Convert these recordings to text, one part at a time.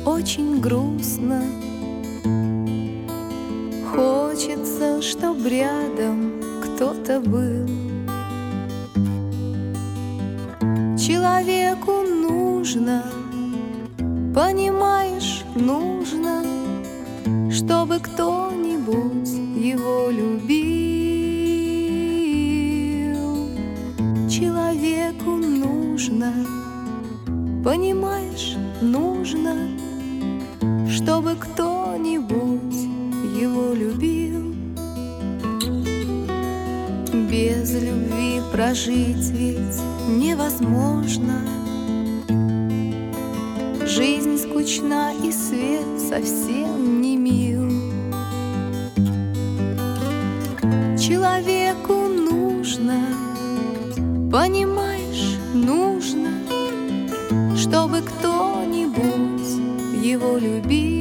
очень грустно. Хочется, чтоб рядом кто-то был. Человеку нужно, понимаешь, нужно, чтобы кто-нибудь его любил. Человеку нужно, понимаешь, нужно, чтобы кто-нибудь его любил. Без любви прожить ведь невозможно. Жизнь скучна и свет совсем не мил. Человеку нужно, понимаешь, нужно, чтобы кто-нибудь его любил.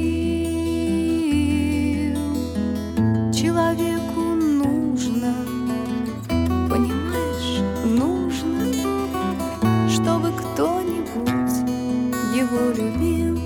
Человеку нужно, понимаешь, нужно, чтобы кто-нибудь его любил.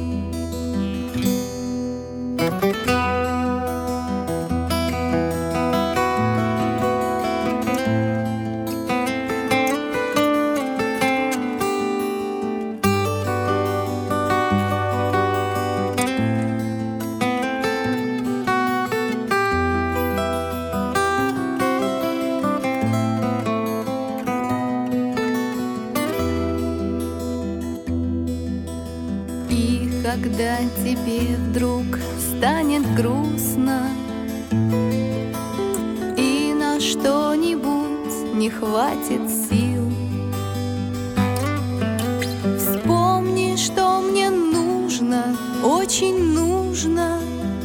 Когда тебе вдруг станет грустно и на что-нибудь не хватит сил, вспомни, что мне нужно, очень нужно,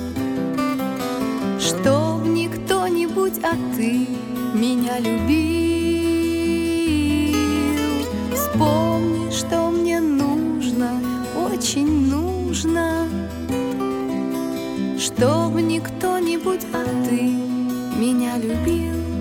чтоб не кто-нибудь, а ты меня любил. Вспомни, что мне нужно, очень нужно, чтоб не кто-нибудь, а ты меня любил.